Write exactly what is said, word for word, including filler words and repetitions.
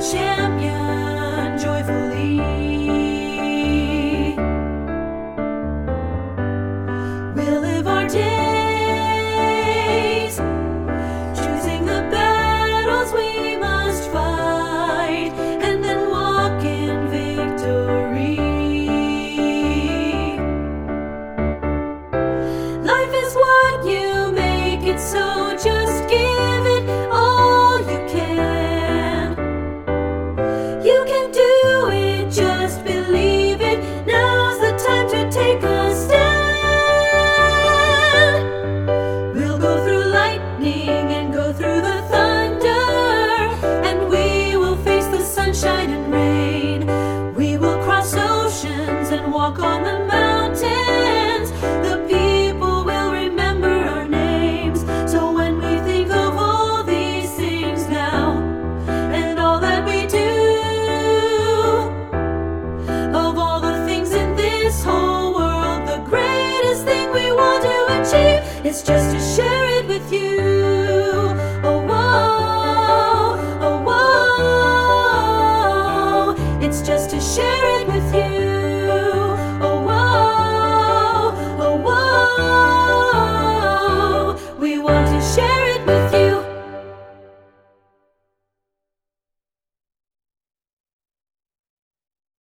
champion joyfully. We'll live our days choosing the battles we must fight, and then walk in victory. Life is what you make it, so just give it all you can. You can do it, just believe it. Now's the time to take a stand. We'll go through lightning and go through the thunder, and we will face the sunshine and rain. We will cross oceans and walk on the mountains. The people will remember our names. So when we think of all these things now, and all that we do, of all the things in this whole world, the greatest thing we want to achieve is just to share it with you. Oh, whoa, oh, whoa. It's just to share it